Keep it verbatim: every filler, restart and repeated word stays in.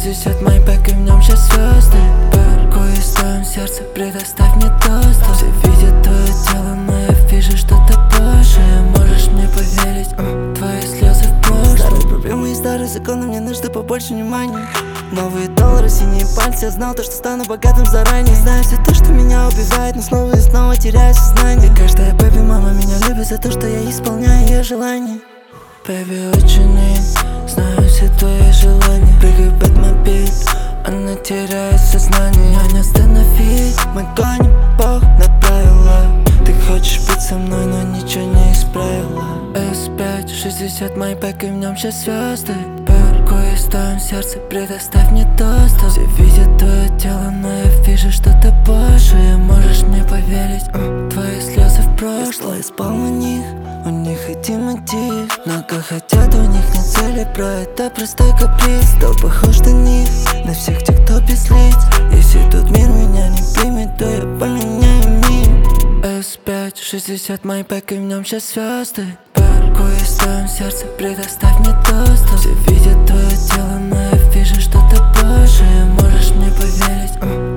шестьдесят майбэк и в нем сейчас звезды. Паркуюсь в твоем сердце, предоставь мне доступ. Все видят твое тело, но я вижу что-то больше. Можешь мне поверить, uh, твои слезы в прошлом. Старые проблемы и старые законы, мне нужно побольше внимания. Новые доллары, синие пальцы, я знал то, что стану богатым заранее. Знаю все то, что меня убивает, но снова и снова теряю сознание. И каждая бэби, мама меня любит за то, что я исполняю ее желания. Бэби, очень знаю все твои желания. Прыгай в Бэтмобиль, она теряет сознание. Я не остановить, мы гоним, Бог направила. Ты хочешь быть со мной, но ничего не исправила. эс пять шестьдесят майбэк и в нем сейчас звезды. Паркуюсь в твоем сердце, предоставь мне доступ. Все видят твое тело, но я вижу что-то больше. Можешь мне поверить, uh, твои слезы в прошлом. Я спал на них, у них один мотив. Много хотят, у них нет цели, про это простой каприз. Стал похож на них, на всех тех, кто без лиц. Если тут мир меня не примет, то я поменяю мир. эс пять шестьдесят майбэк и в нем сейчас звезды. Паркуюсь в твоем сердце, предоставь мне доступ. Все видят твое тело, но я вижу что-то больше. Можешь мне поверить, uh.